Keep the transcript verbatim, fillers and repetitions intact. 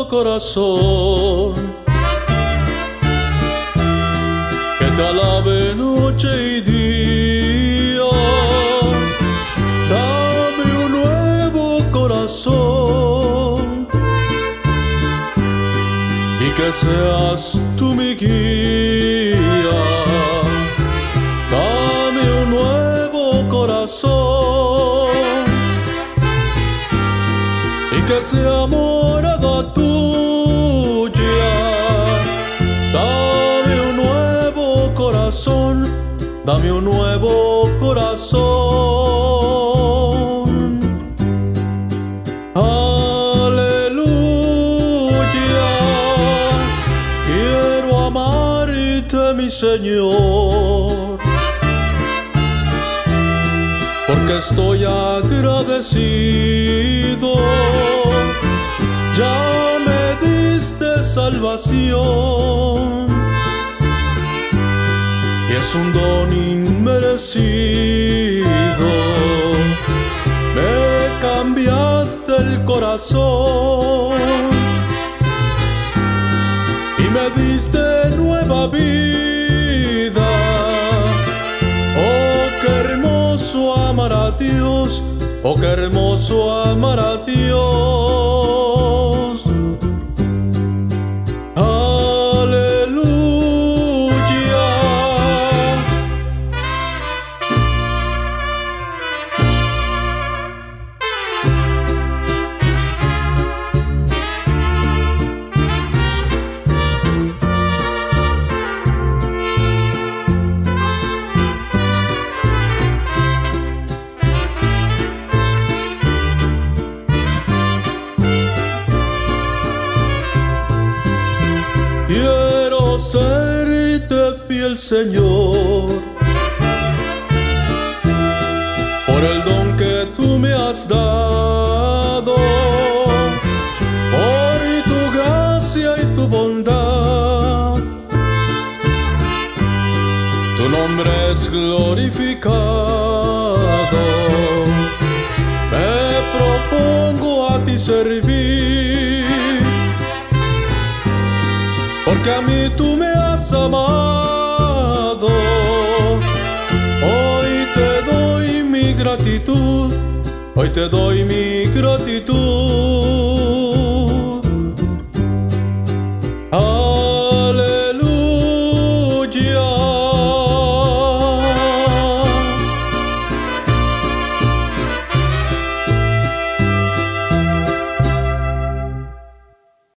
nuevo corazón que te alabe noche y día. Dame un nuevo corazón y que seas tú mi guía. Dame un nuevo corazón y que sea morada tuya. Dame un nuevo corazón, dame un nuevo corazón. Aleluya, quiero amarte, mi Señor, porque estoy agradecido. Ya me diste salvación y es un don inmerecido. Me cambiaste el corazón y me diste nueva vida. Oh, qué hermoso amar a Dios, oh, qué hermoso amar a Dios. Aleluya. Quiero serte fiel, Señor, por el don que tú me has dado, por tu gracia y tu bondad. Tu nombre es glorificado. Me propongo a ti servir, porque a mí tú me has amado. Hoy te doy mi gratitud, hoy te doy mi gratitud.